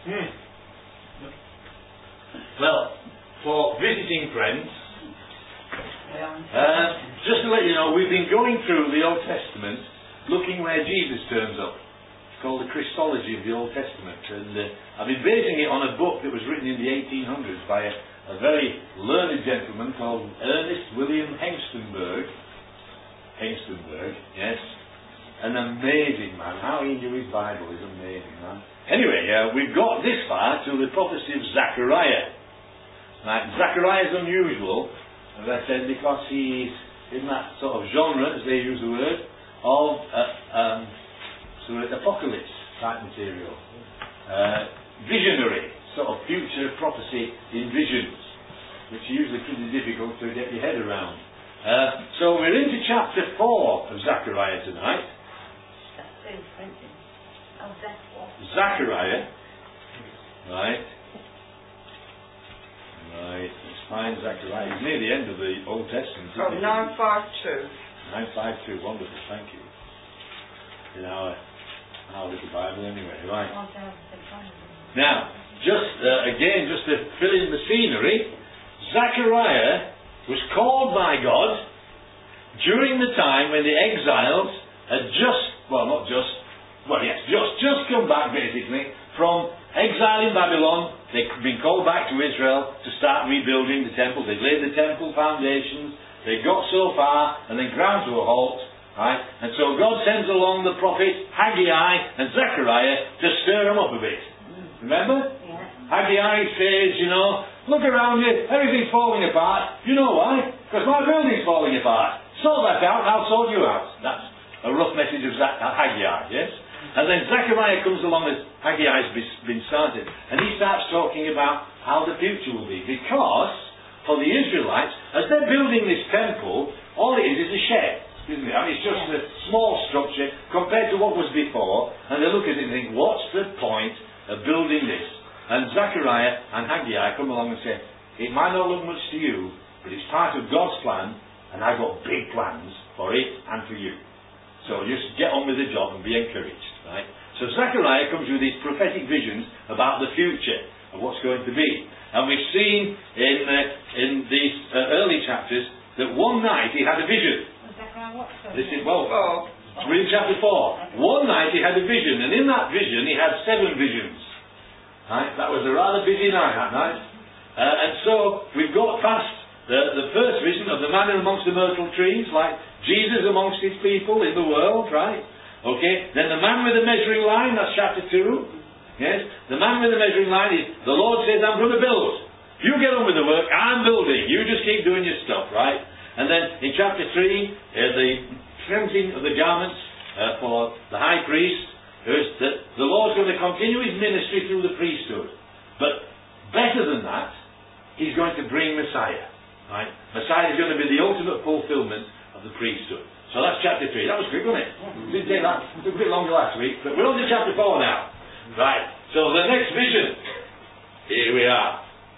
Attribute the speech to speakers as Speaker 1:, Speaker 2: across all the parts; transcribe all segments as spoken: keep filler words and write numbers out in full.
Speaker 1: Hmm. Well, for visiting friends, uh, just to let you know, we've been going through the Old Testament, looking where Jesus turns up. It's called the Christology of the Old Testament, and uh, I've been basing it on a book that was written in the eighteen hundreds by a, a very learned gentleman called Ernest William Hengstenberg. Hengstenberg, yes. An amazing man. How he knew his Bible is amazing, man. Anyway, uh, we've got this far to the prophecy of Zechariah. Now, Zechariah is unusual, as I said, because he's in that sort of genre, as they use the word, of uh, um, sort of apocalypse type material. Uh, visionary, sort of future prophecy in visions, which are usually pretty difficult to get your head around. Uh, so we're into chapter four of Zechariah tonight. Zechariah, right, right, let's find Zechariah. It's near the end of the Old Testament.
Speaker 2: Oh, nine five two.
Speaker 1: nine five two, wonderful, thank you. In our, our little Bible anyway, right. Now, just, uh, again, just to fill in the scenery, Zechariah was called by God during the time when the exiles had just, well, not just, well, yes, just, just come back, basically, from exile in Babylon. They'd been called back to Israel to start rebuilding the temple. They'd laid the temple foundations. They got so far, and then ground to a halt, right? And so God sends along the prophets Haggai and Zechariah to stir them up a bit. Remember?
Speaker 2: Yeah.
Speaker 1: Haggai says, you know, look around you, everything's falling apart. You know why? Because my building's falling apart. Sort that out, I'll sort you out. That's a rough message of Zach- uh, Haggai, yes? And then Zechariah comes along as Haggai's been started, and he starts talking about how the future will be. Because, for the Israelites, as they're building this temple, all it is is a shed, isn't it? I mean, it's just a small structure compared to what was before, and they look at it and think, what's the point of building this? And Zechariah and Haggai come along and say, it might not look much to you, but it's part of God's plan, and I've got big plans for it and for you. So just get on with the job and be encouraged, right? So Zechariah comes with these prophetic visions about the future of what's going to be. And we've seen in uh, in these uh, early chapters that one night he had a vision. This is, well,
Speaker 2: Oh.
Speaker 1: we're in chapter four. One night he had a vision, and in that vision he had seven visions. Right? That was a rather busy night that night. Uh, and so we've got past the, the first vision of the man amongst the myrtle trees, like Jesus amongst his people in the world, right? Okay. Then the man with the measuring line, that's chapter two. Yes. The man with the measuring line is, the Lord says, I'm going to build. You get on with the work, I'm building. You just keep doing your stuff, right? And then in chapter three, uh, the cleansing of the garments uh, for the high priest, is that the Lord's going to continue his ministry through the priesthood. But better than that, he's going to bring Messiah. Right? Messiah is going to be the ultimate fulfillment of the priesthood. So that's chapter three. That was quick, wasn't it? It didn't take that. It took a bit longer last week. But we're on to chapter four now. Right. So the next vision. Here we are.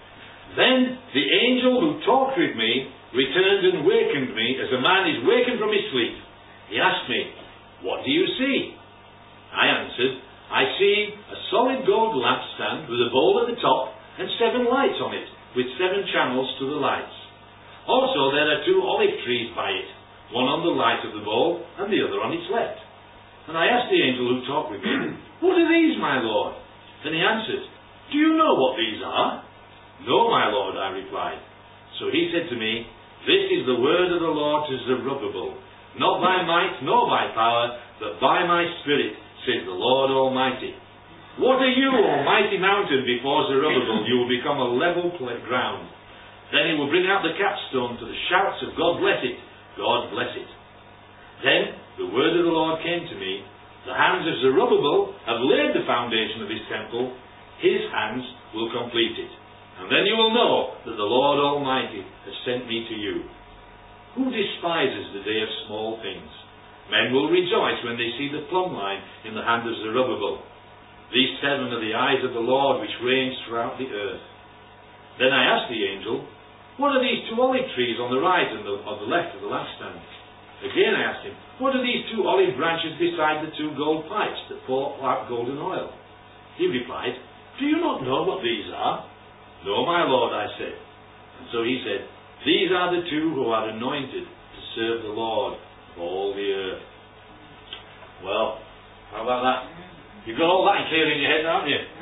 Speaker 1: Then the angel who talked with me returned and wakened me as a man is wakened from his sleep. He asked me, what do you see? I answered, I see a solid gold lampstand with a bowl at the top and seven lights on it, with seven channels to the lights. Also there are two olive trees by it, one on the right of the bowl and the other on its left. And I asked the angel who talked with me, what are these, my Lord? Then he answered, do you know what these are? No, my Lord, I replied. So he said to me, this is the word of the Lord to Zerubbabel, not by might nor by power, but by my spirit, says the Lord Almighty. What are you, almighty mountain, before Zerubbabel? You will become a level ground. Then he will bring out the capstone to the shouts of God bless it, God bless it. Then the word of the Lord came to me, the hands of Zerubbabel have laid the foundation of his temple, his hands will complete it. And then you will know that the Lord Almighty has sent me to you. Who despises the day of small things? Men will rejoice when they see the plumb line in the hand of Zerubbabel. These seven are the eyes of the Lord which reigns throughout the earth. Then I asked the angel, what are these two olive trees on the right and the, on the left of the lampstand? Again I asked him, what are these two olive branches beside the two gold pipes that pour out golden oil? He replied, Do you not know what these are? No, my Lord, I said. And so he said, these are the two who are anointed to serve the Lord of all the earth. Well, how about that? You've got all that clear in your head, haven't you?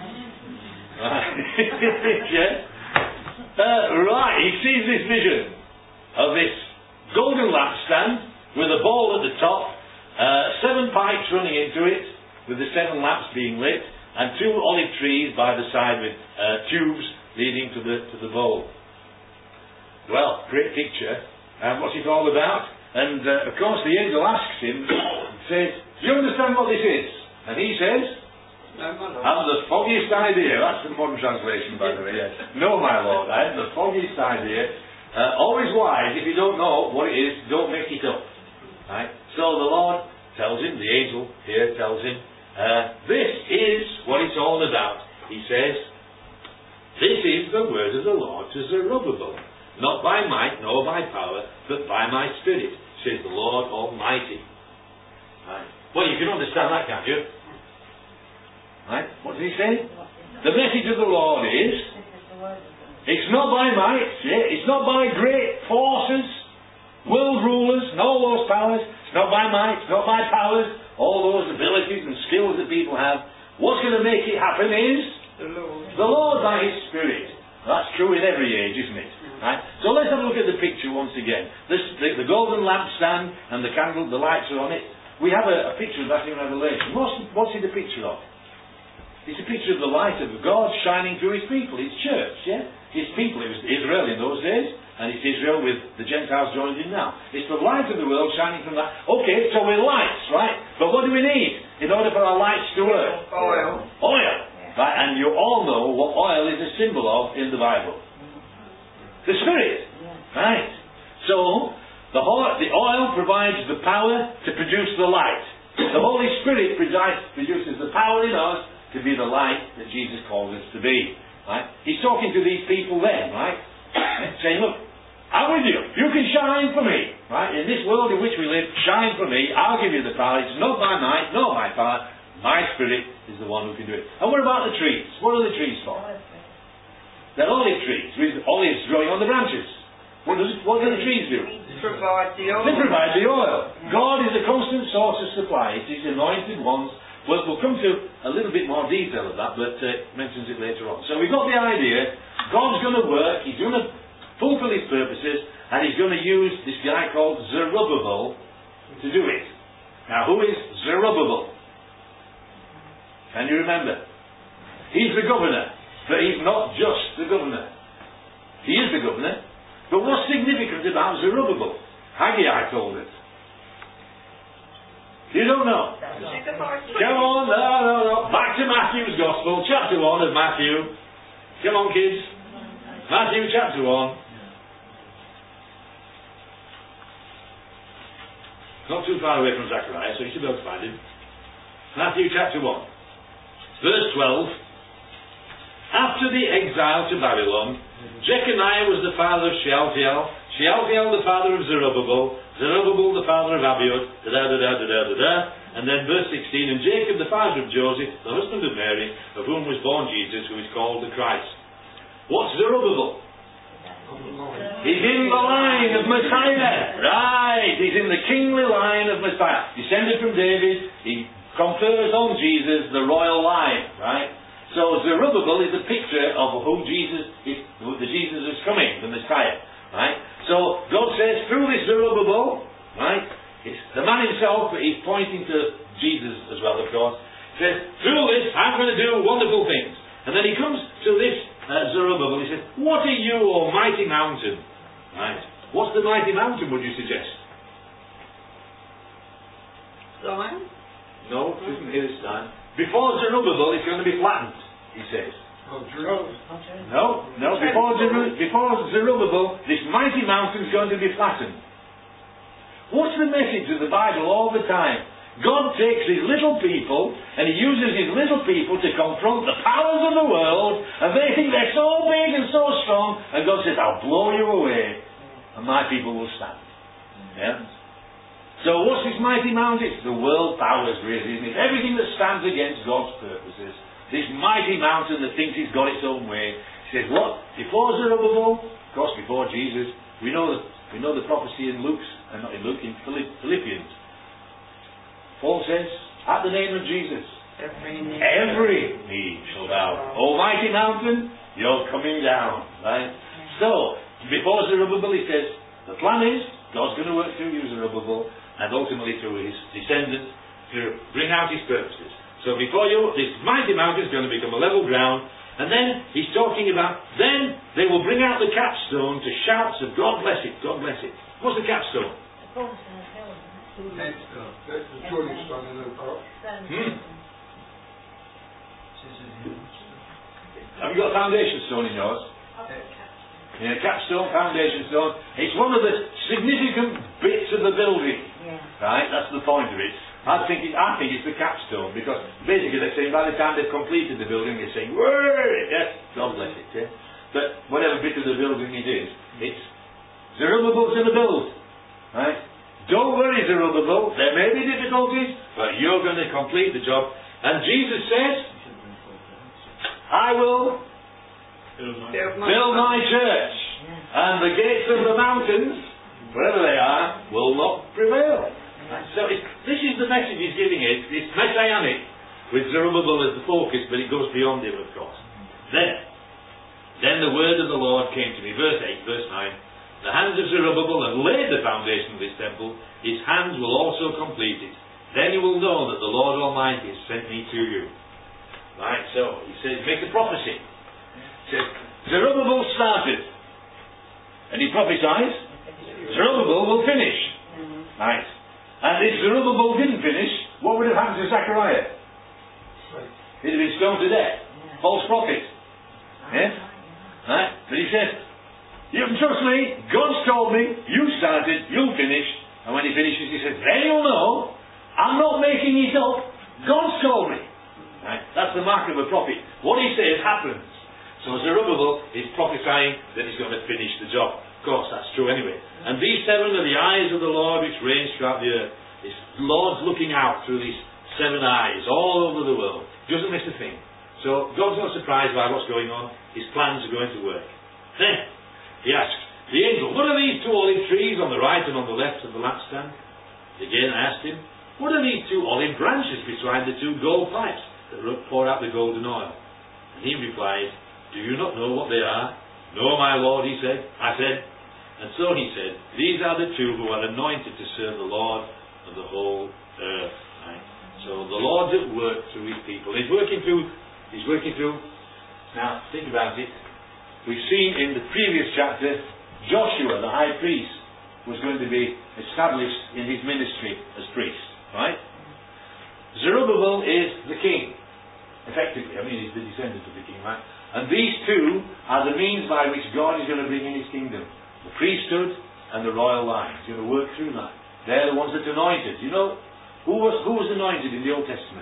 Speaker 1: Yeah? Uh, right, he sees this vision of this golden lampstand with a bowl at the top, uh, seven pipes running into it, with the seven lamps being lit, and two olive trees by the side with uh, tubes leading to the to the bowl. Well, great picture. And what's it all about? And uh, of course the angel asks him, says, do you understand what this is? And he says, I have the foggiest idea. That's the modern translation, by the way. Yes. No, my Lord, I have the foggiest idea. Uh, always wise, if you don't know what it is, don't make it up. Right? So the Lord tells him, the angel here tells him, uh, this is what it's all about. He says, this is the word of the Lord to Zerubbabel. Not by might, nor by power, but by my Spirit, says the Lord Almighty. Right. Well, you can understand that, can't you? Right? What does he say? The message of the Lord is, it's not by might, yeah? It's not by great forces, world rulers, and all those powers. It's not by might, it's not by powers, all those abilities and skills that people have. What's going to make it happen is the Lord, the Lord by His Spirit. That's true in every age, isn't it? Right? So let's have a look at the picture once again. This, the, the golden lampstand and the candle, the lights are on it. We have a, a picture of that in Revelation. What's, what's it a picture of? It's a picture of the light of God shining through His people, His church, yeah? His people, it was Israel in those days, and it's Israel with the Gentiles joined in now. It's the light of the world shining from that. Okay, so we're lights, right? But what do we need in order for our lights to work?
Speaker 2: Oil.
Speaker 1: Oil. Right? And you all know what oil is a symbol of in the Bible. The Spirit. Right? So, the, whole, the oil provides the power to produce the light. The Holy Spirit produces the power in us to be the light that Jesus called us to be. Right? He's talking to these people then, right? Saying, look, I'm with you. You can shine for me. Right? In this world in which we live, shine for me. I'll give you the power. It's not by might, not by power. My Spirit is the one who can do it. And what about the trees? What are the trees for? They're olive trees, with olives growing on the branches. What, does it, what do the trees do?
Speaker 2: Provide the oil.
Speaker 1: They provide the oil. God is a constant source of supply. It is anointed ones. Well, we'll come to a little bit more detail of that, but uh, mentions it later on. So we've got the idea. God's going to work. He's going to fulfill His purposes, and He's going to use this guy called Zerubbabel to do it. Now, who is Zerubbabel? Can you remember? He's the governor, but he's not just the governor. He is the governor, but what's significant about Zerubbabel? Haggai told it. You don't know. Come on, no, no, no. Back to Matthew's Gospel, chapter one of Matthew. Come on, kids. Matthew chapter one. Not too far away from Zechariah, so you should be able to find him. Matthew chapter one. Verse twelve. After the exile to Babylon, Jeconiah was the father of Shealtiel, Shealtiel the father of Zerubbabel, Zerubbabel the father of Abiud, da da da da da da da, and then verse sixteen, and Jacob the father of Joseph, the husband of Mary, of whom was born Jesus, who is called the Christ. What's Zerubbabel? He's in the line of Messiah. Right, he's in the kingly line of Messiah. Descended from David, he confers on Jesus the royal line, right? So Zerubbabel is a picture of who Jesus is, the Jesus is coming, the Messiah, right? So God says through this Zerubbabel, right? It's the man himself, but he's pointing to Jesus as well, of course. He says, through this I'm going to do wonderful things. And then he comes to this uh, Zerubbabel. He says, what are you, O mighty mountain? Right? What's the mighty mountain? Would you suggest?
Speaker 2: Zion?
Speaker 1: No, it isn't here this time. Before Zerubbabel, it's going to be flattened, he says.
Speaker 2: Oh, true.
Speaker 1: No, no, before, Zeru- before Zerubbabel, this mighty mountain is going to be flattened. What's the message of the Bible all the time? God takes His little people, and He uses His little people to confront the powers of the world, and they think they're so big and so strong, and God says, I'll blow you away, and my people will stand. Yeah? So what's this mighty mountain? It's the world powers, really, isn't it? Everything that stands against God's purposes this mighty mountain that thinks it's got its own way. He says, what? Before Zerubbabel? Of course, before Jesus. We know that we know the prophecy in Luke's, uh, not in Luke, in Philippians. Paul says, at the name of Jesus,
Speaker 2: Every knee.
Speaker 1: every knee shall bow. Almighty mountain, you're coming down. Right? So, before Zerubbabel, he says, the plan is, God's going to work through you, Zerubbabel, and ultimately through his descendants to bring out his purposes. So before you, this mighty mountain is going to become a level ground, and then he's talking about, then they will bring out the capstone to shouts of God bless it, God bless it. What's the capstone?
Speaker 3: Headstone. That's the joining stone in the park.
Speaker 1: Hmm? Have you got a foundation stone in yours? Yeah, capstone, foundation stone. It's one of the significant bits of the building.
Speaker 2: Yeah.
Speaker 1: Right? That's the point of it. I think it, I think it's the capstone, because basically they're saying by the time they've completed the building, they're saying, "Whoa, yes, God bless it." Yeah? But whatever bit of the building it is, it's Zerubbabel's going to build. Right? Don't worry, Zerubbabel. There may be difficulties, but you're going to complete the job. And Jesus says, "I will build my church, and the gates of the mountains, wherever they are, will not prevail." Right. So it's, this is the message he's giving it. It's messianic, with Zerubbabel as the focus, but it goes beyond him, of course. Then, then the word of the Lord came to me. Verse eight, verse nine. The hands of Zerubbabel have laid the foundation of this temple. His hands will also complete it. Then you will know that the Lord Almighty has sent me to you. Right. So he says, make the prophecy. He says, Zerubbabel started, and he prophesies, Zerubbabel will finish. Right. And if Zerubbabel didn't finish, what would have happened to Zechariah? He'd have been stoned to death. False prophet. Yeah? Right? But he says, you can trust me, God's told me, you started, you'll finish. And when he finishes, he says, then you'll know, I'm not making it up, God's told me. Right? That's the mark of a prophet. What he says happens. So Zerubbabel is prophesying that he's going to finish the job. Of course, that's true anyway. And these seven are the eyes of the Lord which range throughout the earth. This Lord's looking out through these seven eyes all over the world. Doesn't miss a thing. So God's not surprised by what's going on. His plans are going to work. Then he asks the angel, what are these two olive trees on the right and on the left of the lampstand? Again I asked him, what are these two olive branches beside the two gold pipes that pour out the golden oil? And he replied, do you not know what they are? No, my Lord, he said. I said, and so he said, these are the two who are anointed to serve the Lord of the whole earth. Right? So the Lord's at work through his people. He's working through, he's working through, now think about it. We've seen in the previous chapter, Joshua, the high priest, was going to be established in his ministry as priest. Right? Zerubbabel is the king. Effectively, I mean, he's the descendant of the king, right? And these two are the means by which God is going to bring in his kingdom. The priesthood and the royal line. He's going to work through that. They're the ones that are anointed. You know, who was who was anointed in the Old Testament?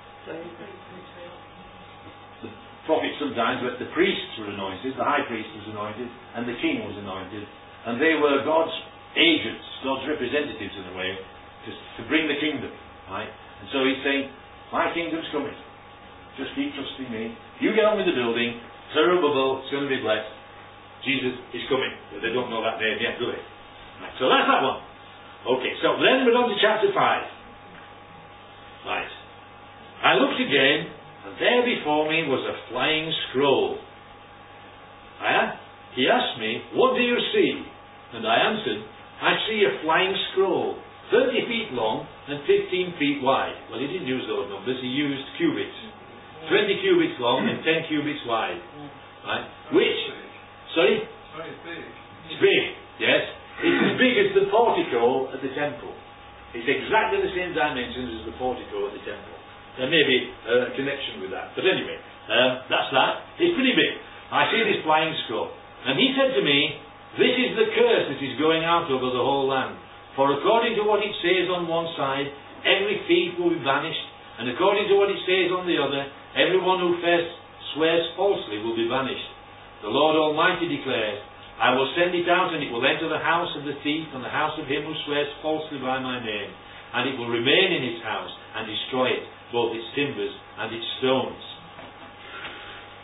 Speaker 1: The prophets sometimes, but the priests were anointed, the high priest was anointed, and the king was anointed. And they were God's agents, God's representatives in a way, to, to bring the kingdom. Right? And so he's saying, my kingdom's coming. Just keep trusting me. You get on with the building. Zerubbabel is going to be blessed. Jesus is coming. But they don't know that name yet, do they? Right, so that's that one. Okay, so then we're on to chapter five. Right. I looked again, and there before me was a flying scroll. I, he asked me, what do you see? And I answered, I see a flying scroll, thirty feet long and fifteen feet wide. Well, he didn't use those numbers, he used cubits. twenty cubits long and ten cubits wide. Right? Which, sorry?
Speaker 3: It's big.
Speaker 1: It's big, yes. It's as big as the portico at the temple. It's exactly the same dimensions as the portico at the temple. There may be a connection with that. But anyway, um, that's that. It's pretty big. I see this flying scroll. And he said to me, this is the curse that is going out over the whole land. For according to what it says on one side, every thief will be banished. And according to what it says on the other, everyone who first swears falsely will be banished. The Lord Almighty declares, I will send it out, and it will enter the house of the thief and the house of him who swears falsely by my name. And it will remain in his house and destroy it, both its timbers and its stones.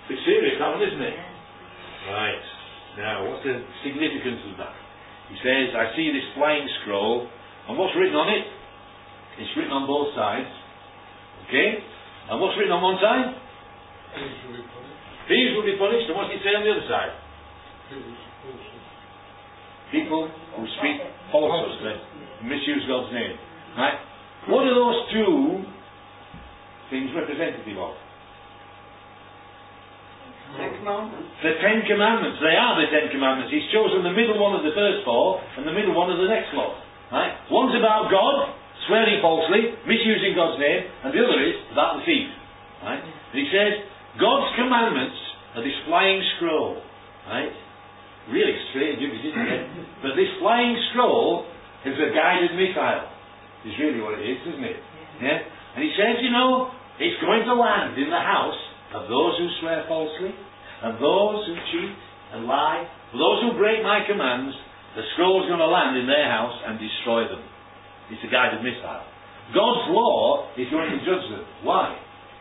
Speaker 1: It's serious, that one, isn't it? Right. Now, what's the significance of that? He says, I see this flying scroll, and what's written on it? It's written on both sides. Okay? And what's written on one side?
Speaker 3: Thieves will be punished.
Speaker 1: Thieves will be punished, and what's it say on the other side?
Speaker 3: Thieves also.
Speaker 1: People who speak falsehoods, they misuse God's name. Right? What are those two things representative of?
Speaker 2: Ten Commandments.
Speaker 1: The Ten Commandments. They are the Ten Commandments. He's chosen the middle one of the first four and the middle one of the next four. Right? One's about God, swearing falsely, misusing God's name, and the other is about the thief. Right? And he says, God's commandments are this flying scroll. Right? Really strange, isn't it? But this flying scroll is a guided missile. Is really what it is, isn't it? Yeah? And he says, you know, it's going to land in the house of those who swear falsely, and those who cheat and lie, those who break my commands. The scroll is going to land in their house and destroy them. It's a guided missile. God's law is going to judge them. Why?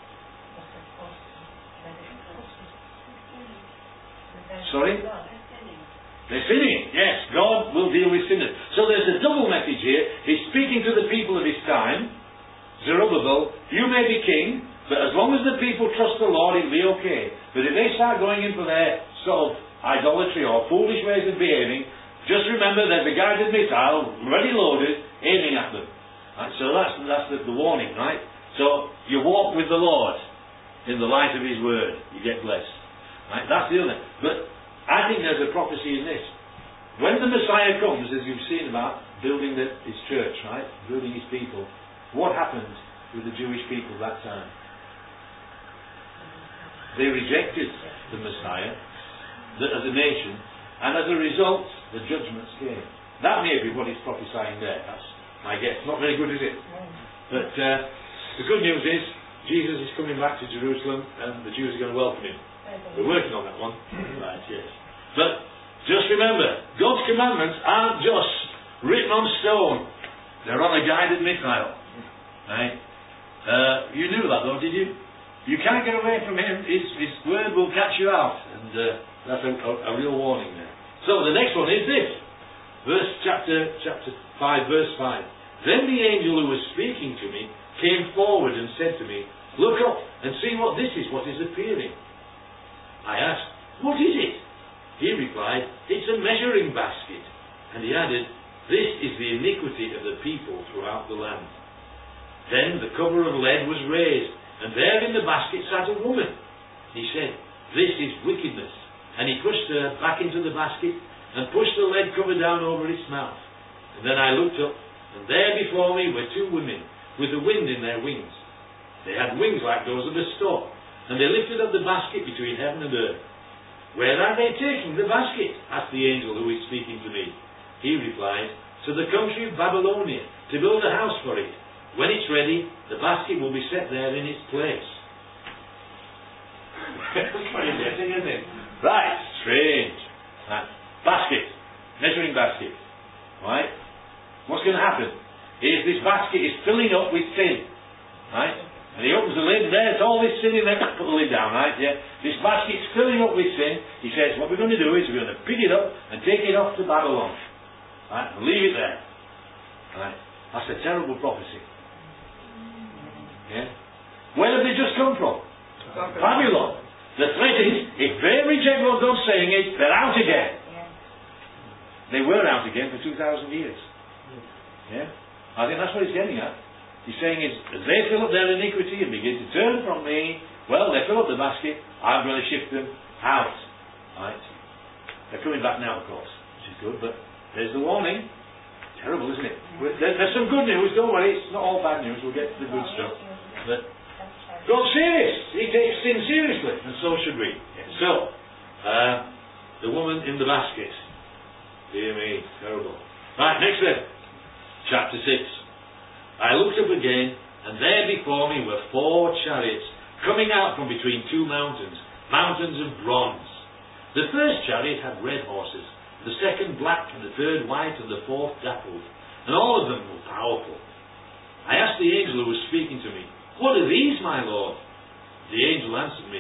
Speaker 1: Sorry? They're sinning. Yes, God will deal with sinners. So there's a double message here. He's speaking to the people of his time. Zerubbabel, you may be king, but as long as the people trust the Lord, it'll be okay. But if they start going in for their sort of idolatry or foolish ways of behaving, just remember there's a guided missile, ready loaded, aiming at them. Right? So that's, that's the, the warning, right? So you walk with the Lord in the light of his word. You get blessed. Right? That's the other. But I think there's a prophecy in this. When the Messiah comes, as you've seen about building the, his church, right? Building his people, what happened with the Jewish people that time? They rejected the Messiah the, as a nation, and as a result, the judgments came. That may be what he's prophesying there. That's my guess. Not very good, is it? But uh, the good news is, Jesus is coming back to Jerusalem, and the Jews are going to welcome him. We're working on that one. Right, yes. But just remember, God's commandments aren't just written on stone. They're on a guided missile. Right? Uh, you knew that though, did you? You can't get away from him. His, his word will catch you out. And uh, that's a, a, a real warning there. So the next one is this. Verse chapter chapter five, verse five. Then the angel who was speaking to me came forward and said to me, look up and see what this is, what is appearing. I asked, what is it? He replied, it's a measuring basket. And he added, this is the iniquity of the people throughout the land. Then the cover of lead was raised, and there in the basket sat a woman. He said, this is wickedness. And he pushed her back into the basket, and pushed the lead cover down over its mouth. And then I looked up, and there before me were two women, with the wind in their wings. They had wings like those of a stork, and they lifted up the basket between heaven and earth. Where are they taking the basket? Asked the angel who is speaking to me. He replied, to the country of Babylonia, to build a house for it. When it's ready, the basket will be set there in its place. That's pretty interesting, isn't it? Right, strange. Right. Basket. Measuring basket. Right? What's going to happen is this basket is filling up with sin. Right? And he opens the lid, and there's all this sin in there. Put the lid down, right? Yeah. This basket's filling up with sin. He says, what we're going to do is we're going to pick it up and take it off to Babylon. Right? And leave it there. Right? That's a terrible prophecy. Yeah? Where have they just come from? Babylon. Babylon. The threat is, if they reject what God's saying is, they're out again. Yeah. They were out again for two thousand years. Yeah? I think that's what he's getting at. He's saying is, as they fill up their iniquity and begin to turn from me, well, they fill up the basket, I'm going to shift them out. Right? They're coming back now, of course, which is good, but there's the warning. Terrible, isn't it? There, there's some good news, don't worry, it's not all bad news, we'll get to the good stuff. But God's serious. He takes sin seriously, and so should we. So, uh, the woman in the basket. Dear me, terrible. Right, next then. Chapter six. I looked up again, and there before me were four chariots, coming out from between two mountains, mountains of bronze. The first chariot had red horses, the second black, and the third white, and the fourth dappled, and all of them were powerful. I asked the angel who was speaking to me, what are these, my Lord? The angel answered me,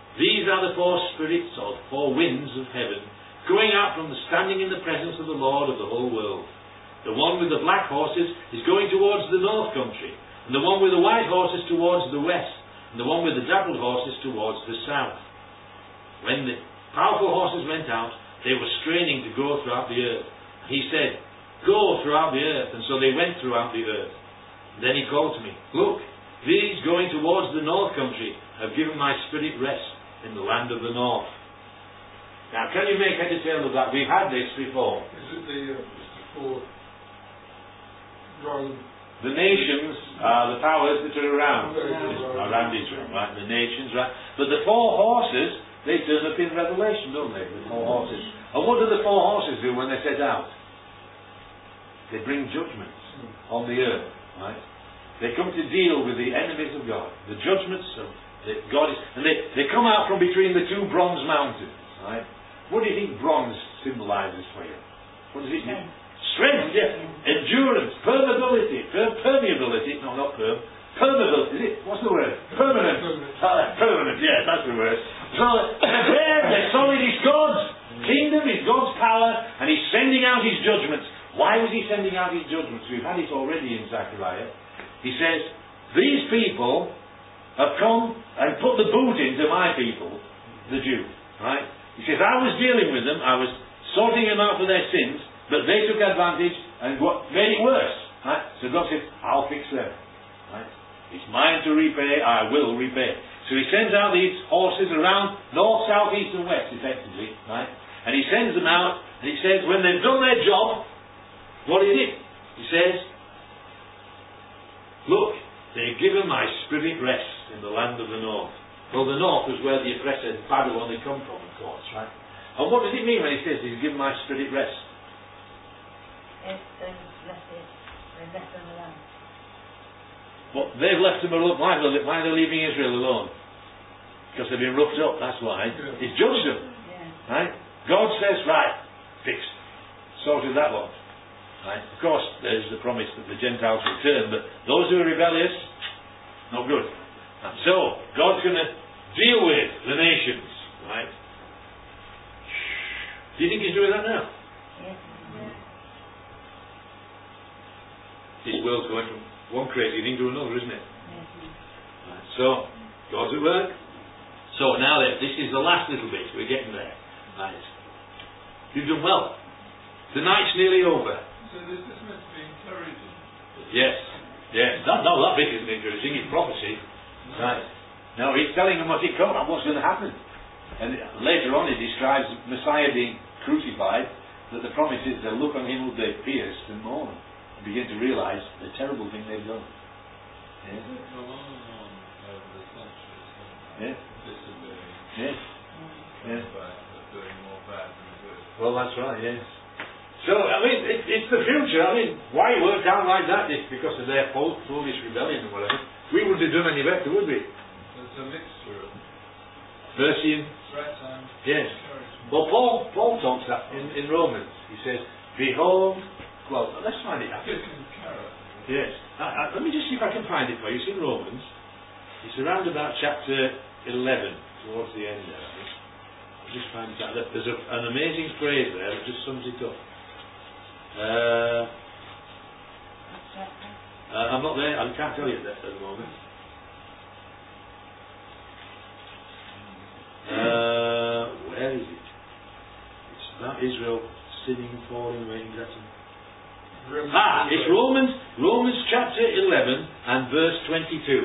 Speaker 1: These are the four spirits, or the four winds of heaven, going out from the standing in the presence of the Lord of the whole world. The one with the black horses is going towards the north country, and the one with the white horses towards the west, and the one with the dappled horses towards the south. When the powerful horses went out, they were straining to go throughout the earth. He said, "Go throughout the earth." And so they went throughout the earth. And then he called to me, "Look, these going towards the north country have given my spirit rest in the land of the north." Now, can you make head or tail of that? We've had this before.
Speaker 3: Is it the, uh, just the four, rather than
Speaker 1: The nations are the powers that are around.
Speaker 3: Yeah.
Speaker 1: Around Israel, right? The nations, right? But the four horses, they turn up in Revelation, don't they? The four horses. And what do the four horses do when they set out? They bring judgments on the earth, right? They come to deal with the enemies of God. The judgments of the God is, and they, they come out from between the two bronze mountains, right? What do you think bronze symbolises for you? What does it mean? Strength, yes. Endurance, permeability, per- permeability, no, not perm, permeability, is it? What's the word? Permanent. Uh, permanent, yes, that's the word. So, they're there, they're solid, it's God's kingdom, it's God's power, and He's sending out His judgments. Why was He sending out His judgments? We've had it already in Zechariah. He says, these people have come and put the boot into my people, the Jews, right? He says, I was dealing with them, I was sorting them out for their sins, but they took advantage and what made it worse, right? So God says, I'll fix them, right? It's mine to repay, I will repay. So He sends out these horses around north, south, east and west, effectively, right? And He sends them out, and He says, when they've done their job, what is it? He says, look, they've given my spirit rest in the land of the north. Well, the north was where the oppressor Babylon had come from, of course, right? And what does it mean when He says He's given my spirit rest?
Speaker 4: It's they've left it, they've left them alone.
Speaker 1: Well, they've left them alone. Why are they, why are they leaving Israel alone? Because they've been roughed up, that's why.
Speaker 3: Yeah.
Speaker 1: He's judged them.
Speaker 4: Yeah.
Speaker 1: Right? God says, right, fixed. Sorted that one. Right? Of course, there's the promise that the Gentiles will turn, but those who are rebellious, not good. And so, God's going to deal with the nations. Right? Do you think He's doing that now?
Speaker 4: Yeah.
Speaker 1: This world's going from one crazy thing to another, isn't it?
Speaker 4: Yeah.
Speaker 1: Right. So, God's at work. So now then, this is the last little bit. We're getting there. Right. You've done well. The night's nearly over.
Speaker 3: So this is meant to be encouraging.
Speaker 1: Yes. Yes. That, no, that bit isn't encouraging. It's prophecy.
Speaker 3: No.
Speaker 1: Right. No, He's telling them what it comes and what's going to happen. And later on, He describes Messiah being crucified. That the promise is they'll look on Him who they pierced and mourn. And begin to realise the terrible thing they've done. Yeah.
Speaker 3: Is it go on and on over the centuries?
Speaker 1: Yeah.
Speaker 3: Disobeying,
Speaker 1: Yes.
Speaker 3: coming
Speaker 1: Yeah.
Speaker 3: back, but doing more bad than good.
Speaker 1: Well, that's right, yes. So, I mean, it, it's the future. I mean, why it worked out like that is because of their fool, foolish rebellion and whatever. We wouldn't have done any better, would we?
Speaker 3: There's a mixture of
Speaker 1: Mercy and...
Speaker 3: threat and
Speaker 1: Yes.
Speaker 3: encouragement.
Speaker 1: Well, Paul, Paul talks that in, in Romans. He says, behold... Well, let's find it.
Speaker 3: Kick and carrot.
Speaker 1: Yes. I, I, let me just see if I can find it for you. It's in Romans. It's around about chapter eleven, towards the end there, I think. I'll just find it out. There's a, an amazing phrase there that just sums it up. Uh, uh, I'm not there. I can't tell you that at the moment. Uh, where is it? It's about Israel sinning, falling, waiting, getting. Ah, it's Romans, Romans chapter eleven and verse twenty-two.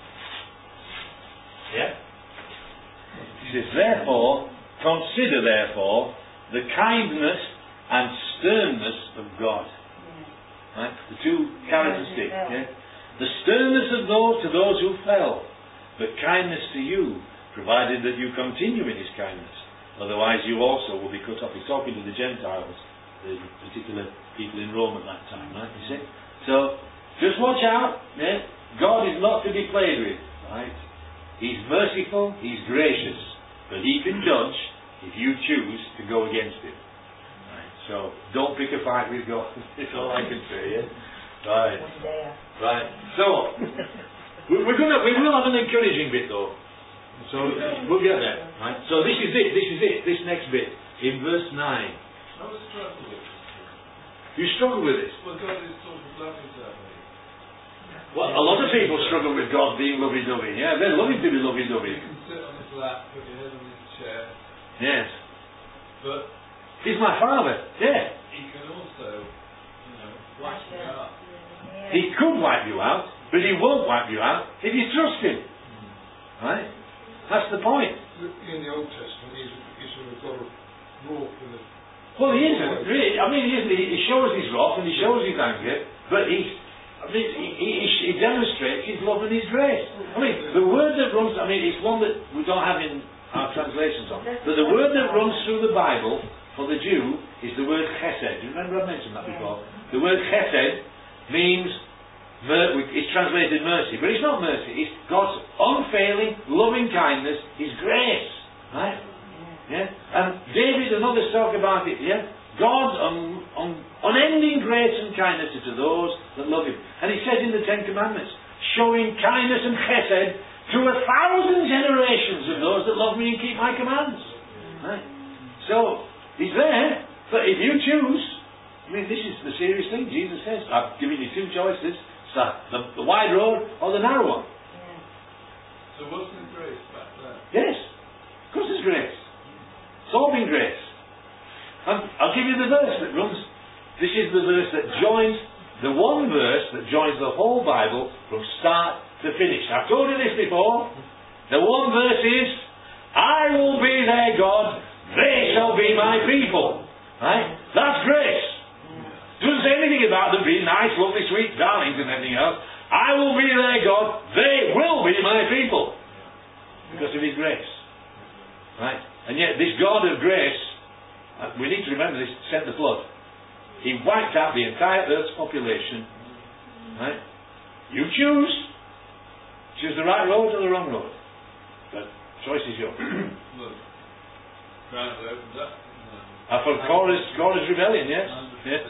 Speaker 1: Yeah? He says, therefore, consider therefore the kindness and sternness of God. Right? The two characteristics. Yeah? The sternness of those to those who fell, but kindness to you, provided that you continue in His kindness. Otherwise you also will be cut off. He's talking to the Gentiles, the particular people in Rome at that time, right? You see? So, just watch out. Yeah? God is not to be played with, right? He's merciful, He's gracious, but He can judge if you choose to go against Him. Right? So, don't pick a fight with God. That's all I can say, yeah? Right. Right. So, we- we're gonna, we will have an encouraging bit though. So we'll get there. Right? So this is it, this is it, this next bit. In verse nine.
Speaker 3: I was struggling with this.
Speaker 1: You struggle with this?
Speaker 3: Well, God is sort of loving to me.
Speaker 1: Well, a lot of people struggle with God being lovey-dovey. Yeah, they're loving to be lovey-dovey.
Speaker 3: You can sit on his lap, put your head on his chest.
Speaker 1: Yes.
Speaker 3: But
Speaker 1: He's my father. Yeah.
Speaker 3: he can also, you know, whack you up.
Speaker 4: Yeah.
Speaker 1: He could wipe you out, but he won't wipe you out if you trust him. Right? That's the point.
Speaker 5: In the Old Testament, he's, he's sort of got a rope with a...
Speaker 1: Well, he isn't. Really. I mean, he isn't. He shows his wrath and he shows his anger, but he's, I mean, he, he, he demonstrates his love and his grace. I mean, the word that runs, I mean, it's one that we don't have in our translations on, but the word that runs through the Bible for the Jew is the word chesed. Do you remember I mentioned that before? The word chesed means, it's translated mercy, but it's not mercy, it's God's unfailing, loving kindness, His grace. Right? Yeah? And David and others talk about it, yeah? God's un, un, unending grace and kindness is to those that love Him. And He says in the Ten Commandments, showing kindness and chesed to a thousand generations of those that love Me and keep My commands. Right? So, He's there, but if you choose, I mean, this is the serious thing. Jesus says, I've given you two choices, the, the, the wide road or the narrow one.
Speaker 4: Yeah.
Speaker 3: So wasn't there grace back then?
Speaker 1: Yes, of course there's grace. It's all been grace. And I'll give you the verse that runs. This is the verse that joins, the one verse that joins the whole Bible from start to finish. I've told you this before. The one verse is, I will be their God, they shall be my people. Right? That's grace. Doesn't say anything about them being nice, lovely, sweet darlings and everything else. I will be their God, they will be my people. Because of His grace. Right? And yet this God of grace, we need to remember this, sent the flood. He wiped out the entire Earth's population. Right? You choose. Choose the right road or the wrong road. But choice is yours.
Speaker 3: Look, ground opened up.
Speaker 1: And for Korah's, Korah's rebellion, yes? Yeah.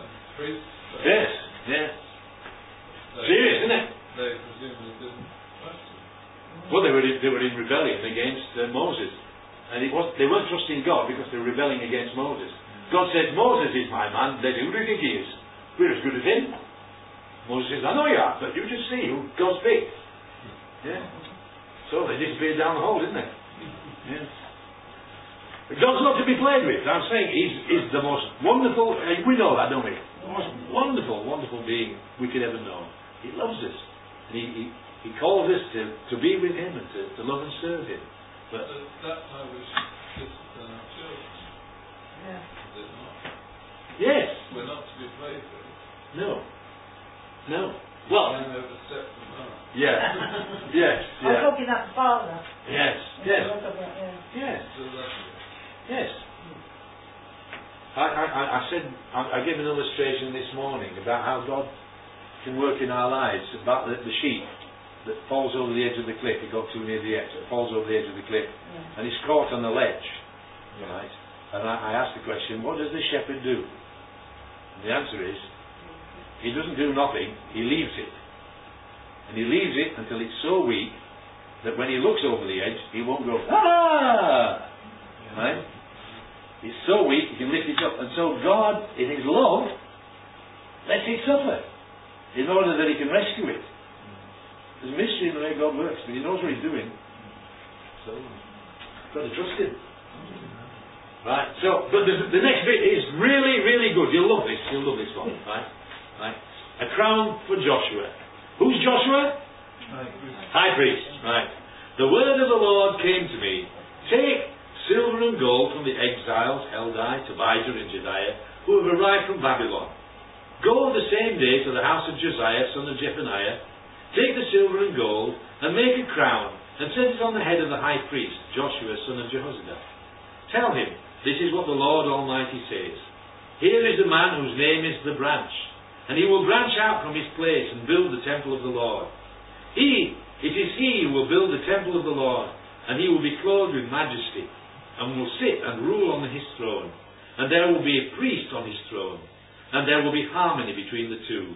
Speaker 1: Yes, yeah. Serious, isn't it?
Speaker 3: They presumably didn't question.
Speaker 1: Well, they were in, they were in rebellion against uh, Moses. And it was, they weren't trusting God because they were rebelling against Moses. God said, Moses is my man. They do, who do you think he is? We're as good as him. Moses says, I know you are, but you just see who God's picked. Yeah. So they disappeared down the hole, didn't they? Yeah. God's not to be played with. I'm saying He's, he's the most wonderful, uh, we know that, don't we? The most wonderful, wonderful being we could ever know. He loves us. And He, he, he calls us to, to be with Him and to, to love and serve Him. But
Speaker 3: So that's how we should discipline our children.
Speaker 4: Yeah.
Speaker 3: Is it not?
Speaker 1: yes,
Speaker 3: We're not to be played with.
Speaker 1: no, no. Well,
Speaker 3: When they overstep the mark.
Speaker 1: yeah, yes,
Speaker 4: I'm
Speaker 1: yeah,
Speaker 4: talking that father.
Speaker 1: yes, yes,
Speaker 4: I'm talking about, yeah.
Speaker 1: yes,
Speaker 3: So lovely.
Speaker 1: yes. I, I, I I said, I, I gave an illustration this morning about how God can work in our lives, about the, the sheep that falls over the edge of the cliff. It got too near the edge, it falls over the edge of the cliff,
Speaker 4: Yeah.
Speaker 1: and it's caught on the ledge, right? And I, I asked the question, what does the shepherd do? And the answer is, he doesn't do nothing, he leaves it. And he leaves it until it's so weak that when he looks over the edge, he won't go, ah! Right? It's so weak, he can lift it up. And so God, in His love, lets it suffer in order that He can rescue it. There's a mystery in the way God works, but He knows what He's doing. So, you've got to trust Him. Right? So, but the, the next bit is really, really good. You'll love this. You'll love this one. Right? Right? A crown for Joshua. Who's Joshua?
Speaker 3: High priest.
Speaker 1: High priest. Right. The word of the Lord came to me. Take silver and gold from the exiles, Heldai, Tobijah and Jediah, who have arrived from Babylon. Go the same day to the house of Josiah, son of Jephaniah. Take the silver and gold, and make a crown, and set it on the head of the high priest, Joshua, son of Jehozadak. Tell him, this is what the Lord Almighty says. Here is the man whose name is the branch, and he will branch out from his place and build the temple of the Lord. He, it is he who will build the temple of the Lord, and he will be clothed with majesty, and will sit and rule on his throne. And there will be a priest on his throne, and there will be harmony between the two.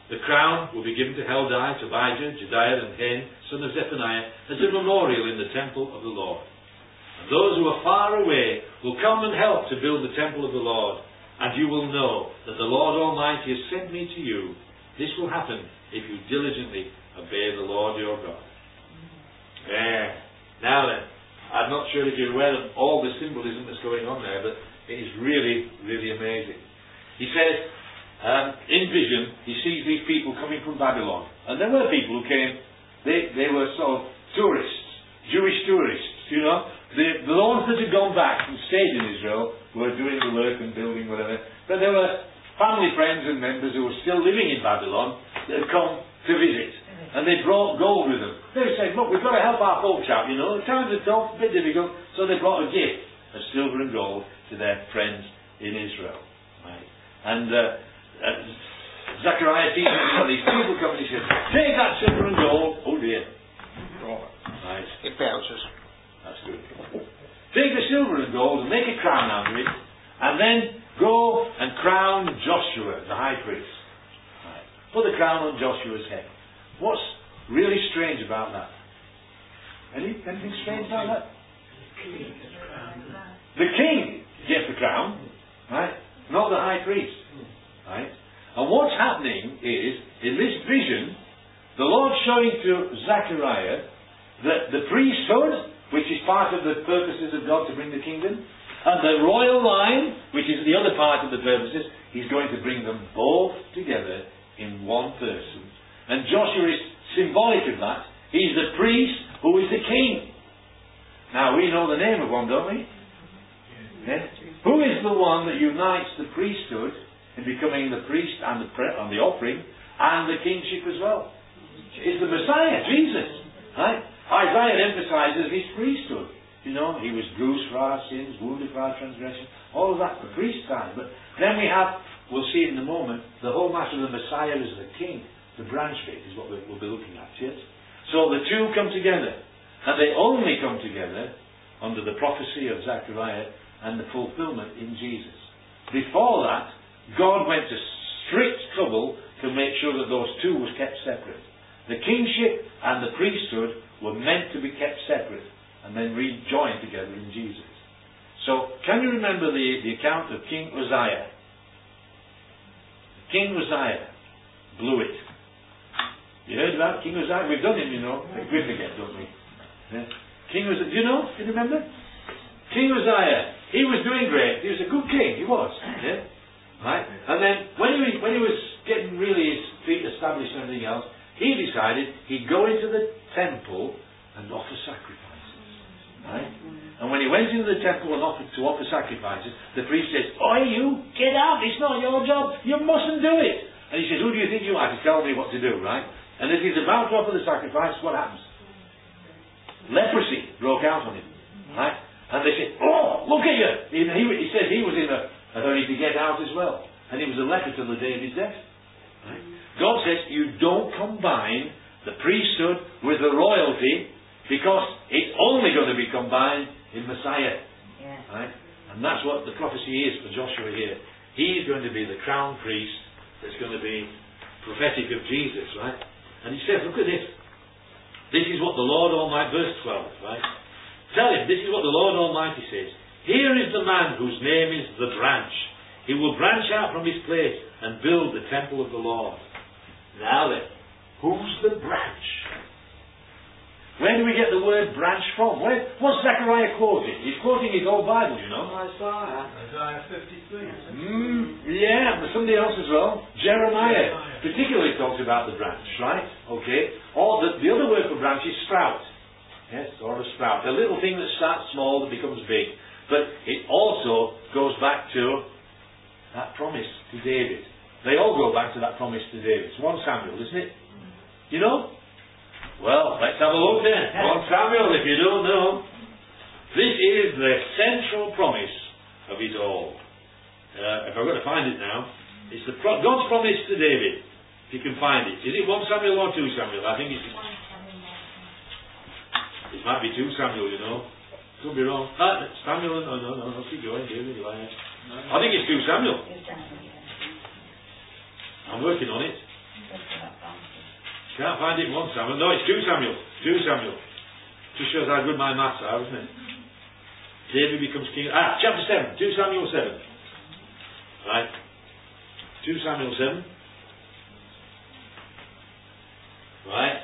Speaker 1: The crown will be given to Heldai, Tobijah, Jedaiah and Hen, son of Zephaniah, as a memorial in the temple of the Lord. And those who are far away will come and help to build the temple of the Lord, and you will know that the Lord Almighty has sent me to you. This will happen if you diligently obey the Lord your God. There. Now then, I'm not sure if you're aware of all the symbolism that's going on there, but it is really, really amazing. He says, Um, in vision, he sees these people coming from Babylon. And there were people who came, they, they were sort of tourists, Jewish tourists, you know. The, the ones that had gone back and stayed in Israel were doing the work and building whatever. But there were family friends and members who were still living in Babylon that had come to visit. And they brought gold with them. They said, look, we've got to help our folks out, you know. The times are tough, a bit difficult. So they brought a gift of silver and gold to their friends in Israel. Right? And... Uh, Uh, Zechariah sees these people coming. He says, take that silver and gold. Oh dear. Right.
Speaker 5: It bounces.
Speaker 1: That's good. Take the silver and gold and make a crown out of it, and then go and crown Joshua, the high priest. Right. Put the crown on Joshua's head. What's really strange about that? Any, anything strange about that? The king gets the crown, right? Not the high priest. Right? And what's happening is, in this vision, the Lord's showing to Zechariah that the priesthood, which is part of the purposes of God to bring the kingdom, and the royal line, which is the other part of the purposes, He's going to bring them both together in one person. And Joshua is symbolic of that. He's the priest who is the king. Now, we know the name of one, don't we? Yeah. Who is the one that unites the priesthood in becoming the priest and the, pre- and the offering and the kingship as well? It's the Messiah, Jesus. Right? Isaiah emphasizes his priesthood. You know, he was bruised for our sins, wounded for our transgression. All of that, the priest side. But then we have, we'll see it in a moment, the whole matter of the Messiah as the king. The branch bit is what we'll, we'll be looking at. Yes? So the two come together. And they only come together under the prophecy of Zechariah and the fulfillment in Jesus. Before that, God went to strict trouble to make sure that those two was kept separate. The kingship and the priesthood were meant to be kept separate and then rejoined together in Jesus. So, can you remember the, the account of King Uzziah? King Uzziah blew it. You heard about King Uzziah? We've done it, you know. We forget, don't we? Yeah. King Uzziah, do you know? Do you remember? King Uzziah, he was doing great. He was a good king, he was. Yeah? Right? And then, when he, when he was getting really his feet established and everything else, he decided he'd go into the temple and offer sacrifices. Right? And when he went into the temple and offered to offer sacrifices, the priest says, "Oi, you, get out, it's not your job, you mustn't do it." And he says, "Who do you think you are to tell me what to do?" Right? And as he's about to offer the sacrifice, what happens? Leprosy broke out on him. Right? And they said, "Oh, look at you!" He, he, he says he was in a a hurry to get out as well. And he was a leper till the day of his death. Right? God says you don't combine the priesthood with the royalty, because it's only going to be combined in Messiah.
Speaker 4: Yeah.
Speaker 1: Right? And that's what the prophecy is for Joshua here. He's going to be the crown priest that's going to be prophetic of Jesus. Right? And he says, look at this. This is what the Lord Almighty, verse twelve, right? Tell him, this is what the Lord Almighty says. Here is the man whose name is the branch. He will branch out from his place and build the temple of the Lord. Now then, who's the branch? Where do we get the word branch from? Where, what's Zechariah quoting? He's quoting his old Bible, you know.
Speaker 3: Isaiah. Isaiah fifty-three.
Speaker 1: Mm, yeah, but somebody else as well. Jeremiah, Jeremiah particularly talks about the branch, right? Okay. Or the, the other word for branch is sprout. Yes, or a sprout. A little thing that starts small that becomes big. But it also goes back to that promise to David. They all go back to that promise to David. It's First Samuel, isn't it? You know? Well, let's have a look then. First Samuel, if you don't know. This is the central promise of it all. Uh, if I've got to find it now, it's the pro- God's promise to David. If you can find it. Is it First Samuel or Second Samuel? I think it's... It might be Second Samuel, you know. Could be wrong. Ah, Samuel, no, no, no, no, keep going, David. I think it's Second Samuel. I'm working on it. Can't find it in one Samuel. No, it's two Samuel. two Samuel. Just shows how good my maths are, isn't it? David becomes king. Ah, chapter seven. two Samuel seven. Right. two Samuel seven. Right.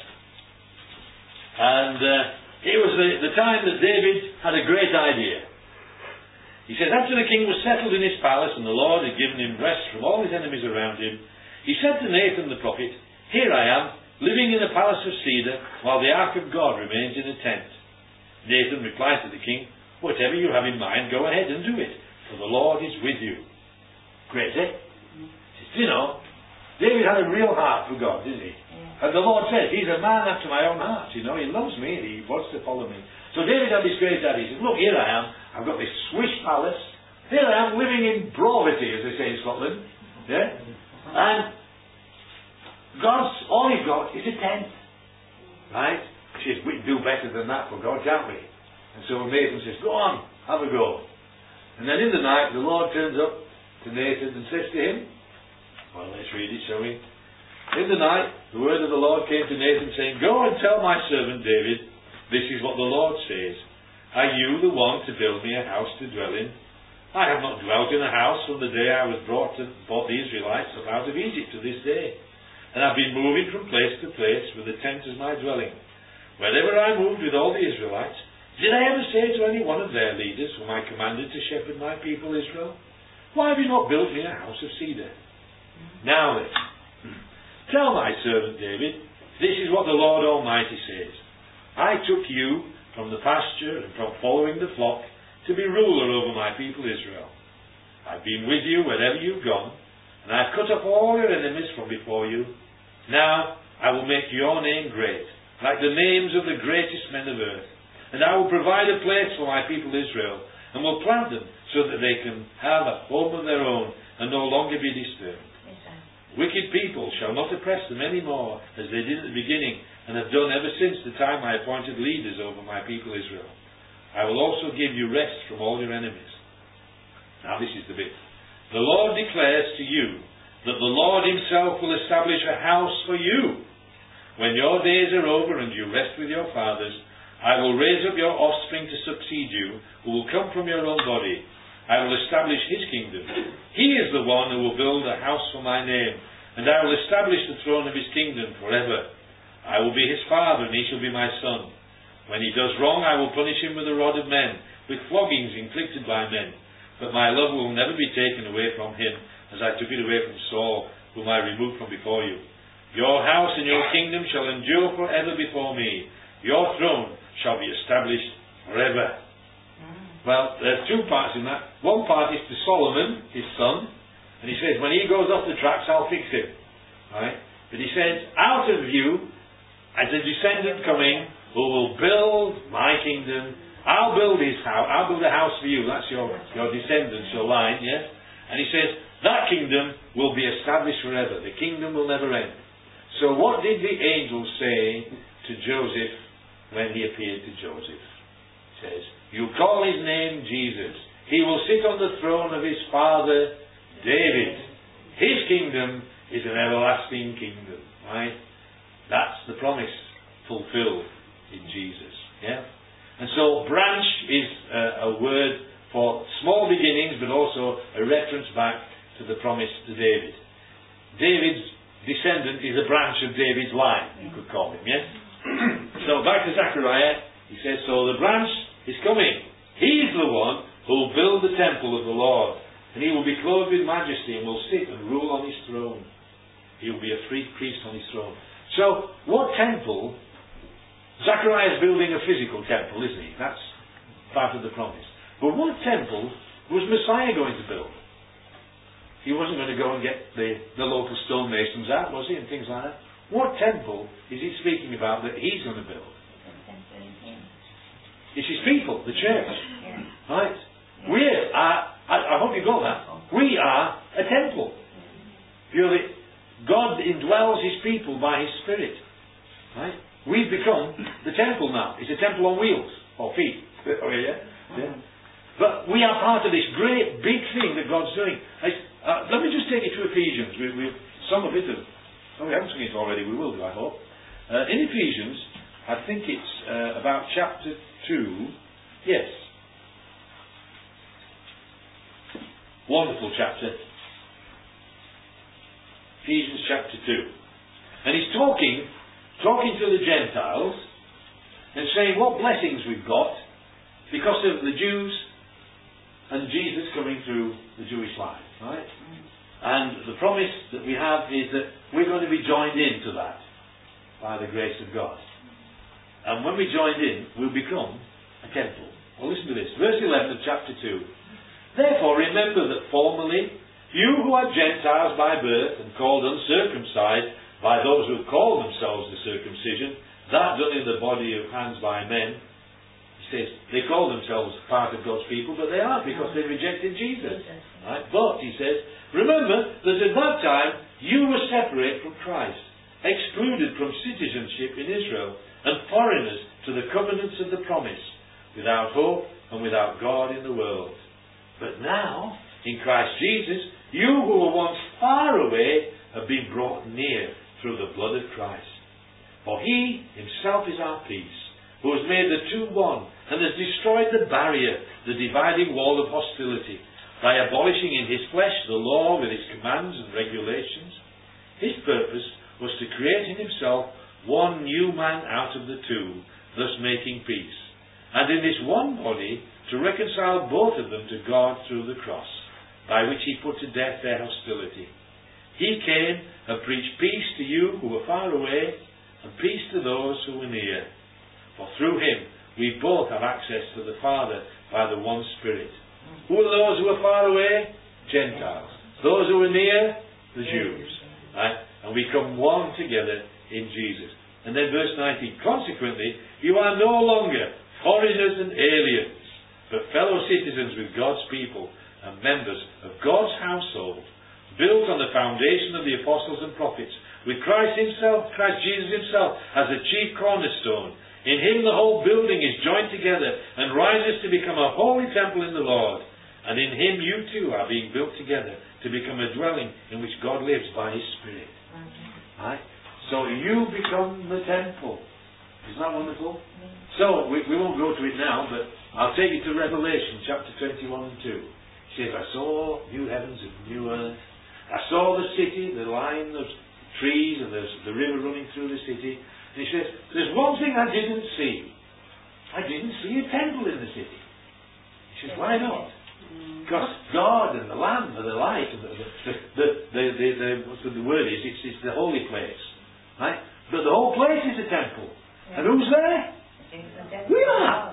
Speaker 1: And uh, it was the, the time that David had a great idea. He says, after the king was settled in his palace and the Lord had given him rest from all his enemies around him, he said to Nathan the prophet, here I am, living in a palace of cedar, while the ark of God remains in a tent. Nathan replied to the king, whatever you have in mind, go ahead and do it, for the Lord is with you. Great, eh? You know, David had a real heart for God, didn't he? Yeah. And the Lord said, he's a man after my own heart, you know, he loves me, he wants to follow me. So David had this great idea. He said, look, here I am, I've got this swish palace, here I am living in Brovity, as they say in Scotland, yeah? And God's, all he's got is a tent, right? He says, we can do better than that for God, can't we? And so Nathan says, go on, have a go. And then in the night, the Lord turns up to Nathan and says to him, well, let's read it, shall we? In the night, the word of the Lord came to Nathan, saying, go and tell my servant David, this is what the Lord says. Are you the one to build me a house to dwell in? I have not dwelt in a house from the day I was brought to brought the Israelites up out of Egypt to this day. And I've been moving from place to place with the tent as my dwelling. Wherever I moved with all the Israelites, did I ever say to any one of their leaders, whom I commanded to shepherd my people Israel, why have you not built me a house of cedar? Now then, tell my servant David, this is what the Lord Almighty says. I took you from the pasture and from following the flock to be ruler over my people Israel. I've been with you wherever you've gone, and I've cut off all your enemies from before you. Now I will make your name great, like the names of the greatest men of earth. And I will provide a place for my people Israel, and will plant them so that they can have a home of their own and no longer be disturbed. Wicked people shall not oppress them any more, as they did at the beginning, and have done ever since the time I appointed leaders over my people Israel. I will also give you rest from all your enemies. Now this is the bit. The Lord declares to you that the Lord himself will establish a house for you. When your days are over and you rest with your fathers, I will raise up your offspring to succeed you, who will come from your own body. I will establish his kingdom. He is the one who will build a house for my name, and I will establish the throne of his kingdom forever. I will be his father, and he shall be my son. When he does wrong, I will punish him with the rod of men, with floggings inflicted by men. But my love will never be taken away from him, as I took it away from Saul, whom I removed from before you. Your house and your kingdom shall endure forever before me. Your throne shall be established forever. Well, there's two parts in that. One part is to Solomon, his son, and he says, when he goes off the tracks, I'll fix him. Right? But he says, out of you, as a descendant coming, who will build my kingdom, I'll build his house, I'll build a house for you. That's your, your descendants, your line, yes? And he says, that kingdom will be established forever. The kingdom will never end. So what did the angel say to Joseph when he appeared to Joseph? He says, you call his name Jesus. He will sit on the throne of his father David. His kingdom is an everlasting kingdom. Right? That's the promise fulfilled in Jesus. Yeah? And so branch is uh, a word for small beginnings, but also a reference back to the promise to David. David's descendant is a branch of David's line, you could call him, yes? So back to Zechariah, he says, so the branch is coming. He's the one who will build the temple of the Lord, and he will be clothed with majesty and will sit and rule on his throne. He will be a free priest on his throne. So, what temple? Zechariah is building a physical temple, isn't he? That's part of the promise. But what temple was Messiah going to build? He wasn't going to go and get the, the local stonemasons out, was he, and things like that. What temple is he speaking about that he's going to build? It's his people, the church.
Speaker 4: Yeah.
Speaker 1: Right? Yeah. We are, I, I hope you got that. We are a temple. You know, the, God indwells his people by his Spirit. Right? We've become the temple now. It's a temple on wheels, or feet. Oh, yeah? Yeah. But we are part of this great big thing that God's doing. I, uh, let me just take you to Ephesians. We, we, some of it have Oh, we haven't sung it already, we will do, I hope. Uh, in Ephesians, I think it's uh, about chapter two. Yes. Wonderful chapter. Ephesians chapter two. And he's talking, talking to the Gentiles, and saying what blessings we've got because of the Jews and Jesus coming through the Jewish life, right? And the promise that we have is that we're going to be joined into that by the grace of God. And when we joined in, we'll become a temple. Well, listen to this. Verse eleven of chapter two. Therefore, remember that formerly, you who are Gentiles by birth and called uncircumcised by those who call themselves the circumcision, that done in the body of hands by men, he says, they call themselves part of God's people, but they aren't because they rejected Jesus. Right? But, he says, remember that at that time you were separate from Christ, excluded from citizenship in Israel, and foreigners to the covenants of the promise, without hope and without God in the world. But now, in Christ Jesus, you who were once far away have been brought near through the blood of Christ. For he himself is our peace, who has made the two one, and has destroyed the barrier, the dividing wall of hostility, by abolishing in his flesh the law with its commands and regulations. His purpose was to create in himself one new man out of the two, thus making peace, and in this one body to reconcile both of them to God through the cross, by which he put to death their hostility. He came and preached peace to you who were far away, and peace to those who were near. For through him we both have access to the Father by the one Spirit. Who are those who are far away? Gentiles. Those who are near? The Jews. Right? And we come one together in Jesus. And then verse nineteen, consequently, you are no longer foreigners and aliens, but fellow citizens with God's people and members of God's household, built on the foundation of the apostles and prophets, with Christ himself, Christ Jesus himself, as the chief cornerstone. In him the whole building is joined together and rises to become a holy temple in the Lord. And in him you too are being built together to become a dwelling in which God lives by his Spirit. Mm-hmm. Right? So you become the temple. Isn't that wonderful? Mm-hmm. So, we, we won't go to it now, but I'll take you to Revelation chapter twenty-one and two. It says, I saw new heavens and new earth. I saw the city, the line of trees, and there's the river running through the city. And he says, there's one thing I didn't see. I didn't see a temple in the city. He says, why not? Because God and the Lamb are the light. And the, the, the, the, the, the, what the word is, it's, it's the holy place. Right? But the whole place is a temple. Yeah. And who's there? We are.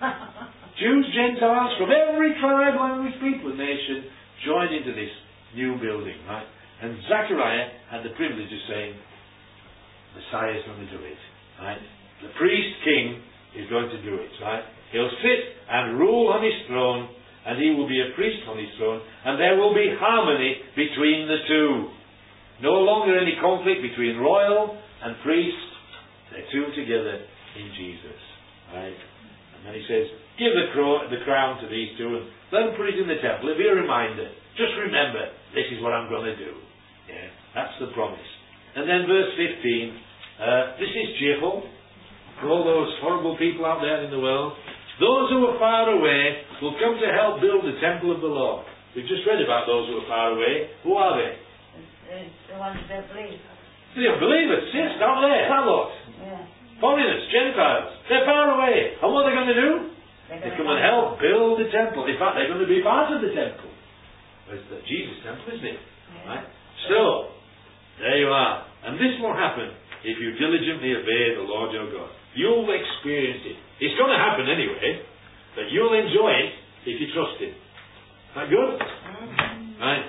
Speaker 1: Jews, Gentiles, from every tribe, language, people, and nation, joined into this new building. Right? And Zechariah had the privilege of saying, Messiah is going to do it. Right? The priest king is going to do it. Right? He'll sit and rule on his throne, and he will be a priest on his throne, and there will be harmony between the two. No longer any conflict between royal and priest. They're two together in Jesus. Right? And then he says, give the, cro- the crown to these two, and let them put it in the temple. It'll be a reminder. Just remember, this is what I'm going to do. Yeah, that's the promise. And then verse fifteen, uh, this is cheerful for all those horrible people out there in the world. Those who are far away will come to help build the temple of the Lord. We've just read about those who are far away. Who are they?
Speaker 4: It's the ones that believe.
Speaker 1: The unbelievers, yes, down there, that lot. Yeah. Foreigners, Gentiles, they're far away. And what are they going to do? They're they come and help build the temple. In fact, they're going to be part of the temple. It's the Jesus temple, isn't it? Yeah. Right? So, there you are. And this will happen if you diligently obey the Lord your God. You'll experience it. It's going to happen anyway, but you'll enjoy it if you trust Him. Is that good? Mm-hmm. Right.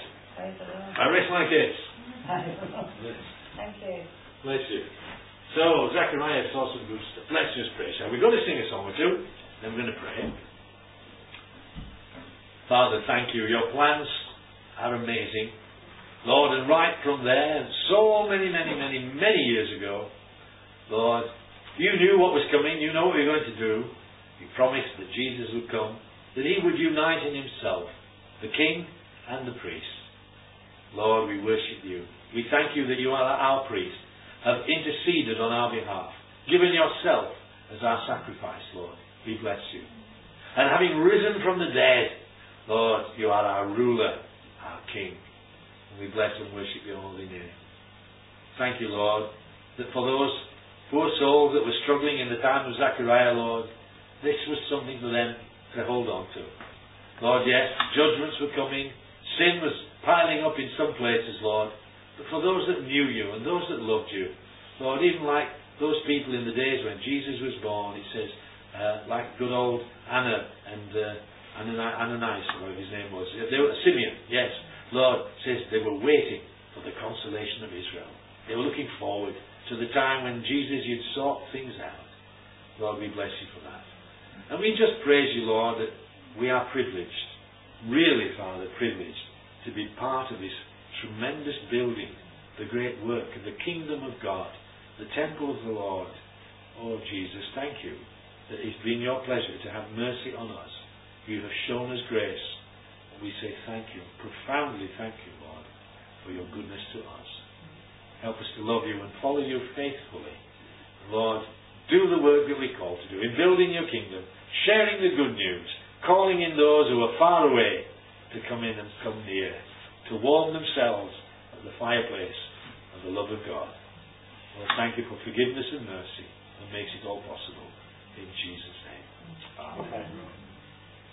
Speaker 1: I rest my case. Yes.
Speaker 4: Thank you.
Speaker 1: Bless you. So, Zechariah saw some good stuff. Let's just pray, shall we? We're going to sing a song or two, then we're going to pray. Father, thank you. Your plans are amazing. Lord, and right from there, and so many, many, many, many years ago, Lord, you knew what was coming, you know what you were going to do. You promised that Jesus would come, that He would unite in Himself the King and the priest. Lord, we worship you. We thank you that you are our priest, have interceded on our behalf, given yourself as our sacrifice, Lord. We bless you. And having risen from the dead, Lord, you are our ruler, our King. And we bless and worship your holy name. Thank you, Lord, that for those poor souls that were struggling in the time of Zechariah, Lord, this was something for them to hold on to. Lord, yes, judgments were coming, sin was piling up in some places, Lord, but for those that knew you and those that loved you, Lord, even like those people in the days when Jesus was born, it says, uh, like good old Anna and uh, Ananias, whatever his name was, they were Simeon, yes, Lord, says they were waiting for the consolation of Israel. They were looking forward to the time when Jesus, you'd sort things out. Lord, we bless you for that. And we just praise you, Lord, that we are privileged, really, Father, privileged, to be part of this tremendous building, the great work of the kingdom of God, the temple of the Lord. Oh, Jesus, thank you that it's been your pleasure to have mercy on us. You have shown us grace. And we say thank you, profoundly thank you, Lord, for your goodness to us. Help us to love you and follow you faithfully. Lord, do the work that we call to do in building your kingdom, sharing the good news, calling in those who are far away to come in and come near, to warm themselves at the fireplace of the love of God. Lord, thank you for forgiveness and mercy that makes it all possible. In Jesus' name. Amen.